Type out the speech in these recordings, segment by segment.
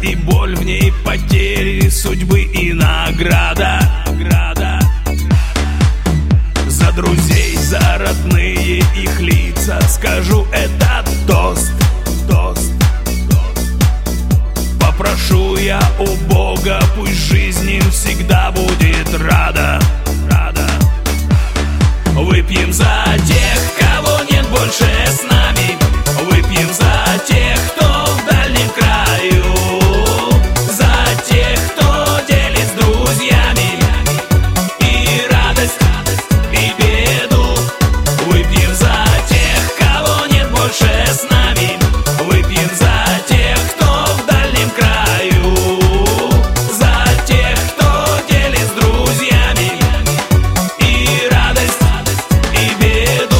и боль в ней, потери судьбы и награда. За друзей, за родные их лица скажу этот тост. Попрошу я у Бога, пусть жизнь им всегда будет рада. Выпьем за тех, кого нет больше с нами. Выпьем за тех, кто в дальнем краю. За тех, кто делит с друзьями и радость, и беду. Выпьем за тех, кого нет больше с нами. Выпьем за тех, кто в дальнем краю. За тех, кто делит с друзьями и радость, и беду.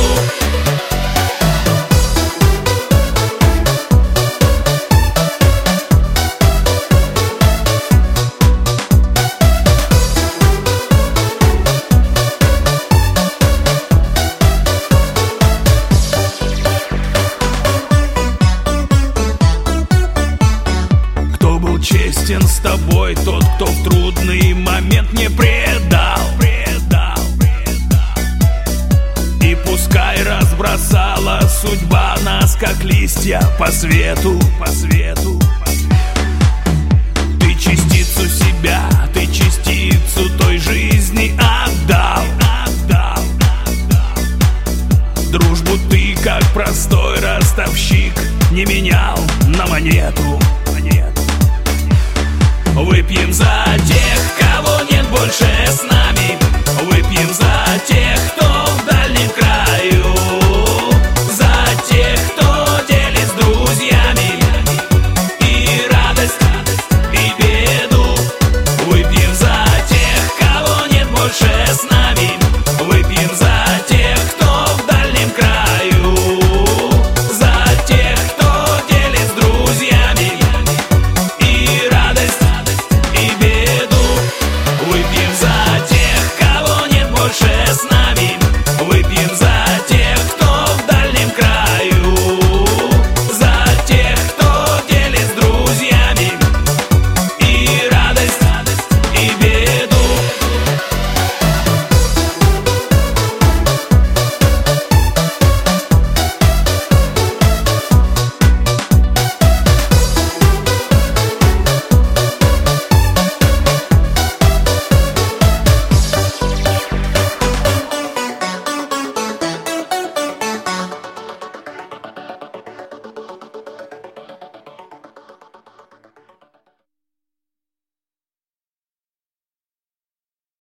Кто был честен с тобой, тот, кто в трудный момент не предал. И пускай разбросала судьба нас, как листья по свету.